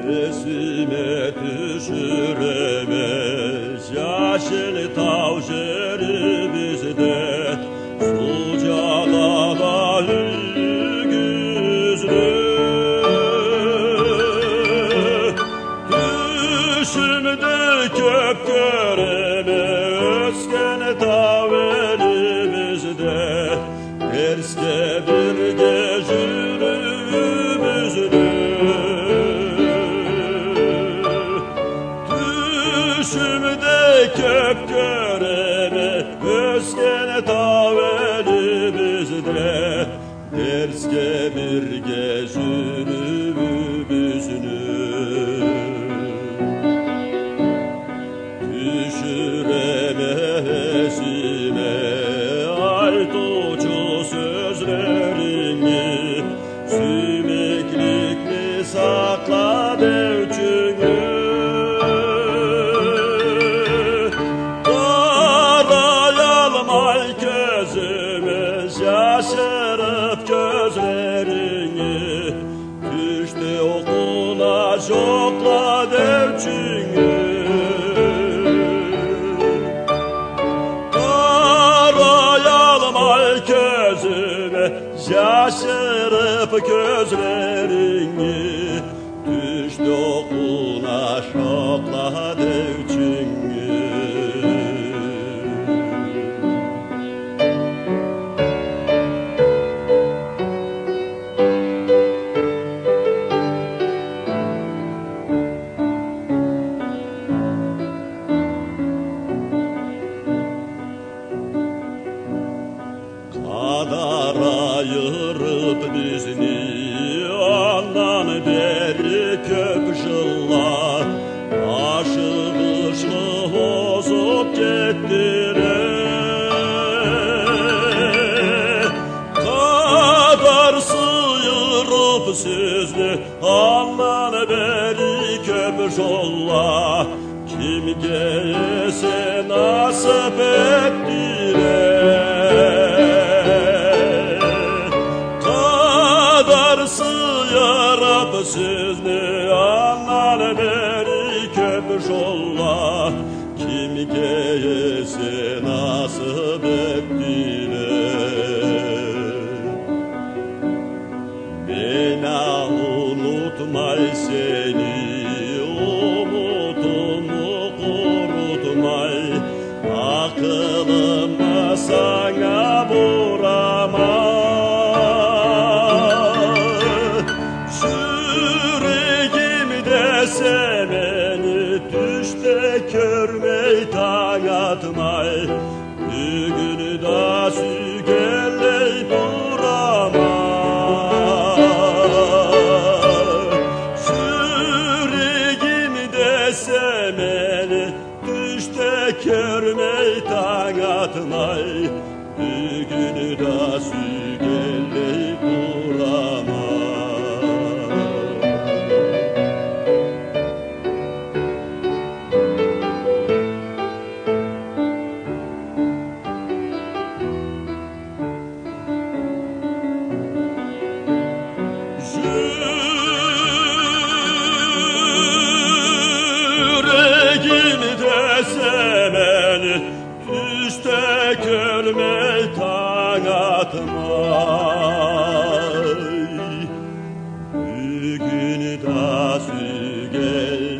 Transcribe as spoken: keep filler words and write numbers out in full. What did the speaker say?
esime düşüremez yaşıl tavşerimizde sucada güzlü düşümde köpköreme özgen taverimizde terske bir gecürümüzdü düşümde köpköreme özgen taverimizde terske bir gecürümüzdü düşüremezime ait ucu sözlerini sümeklikli sakla devçünü karayalmay gözümüz yaşarıp gözlerini düştü okula şokla devçünü gözüme şaşırıp gözlerini düştü okuna şokla devçünü kadar ayırıp bizni ondan beri köp yıllar aşıkışlı bozup gittiler kadar sıyırıp sizni ondan beri köp yollar kimgeyse nasip ettiler sıyarıp sizni anlar beri köpüş olla kimgeyse nasip ettiler beni unutmay seni umutumu kurutmay aklıma sana vuramay beni düşte körmey tanıtmay bugün da sügelley duramay süregim dese beni düşte körmey tanıtmay bugün da sügelley duramay düşte körmey tanıtmay bugün da sügel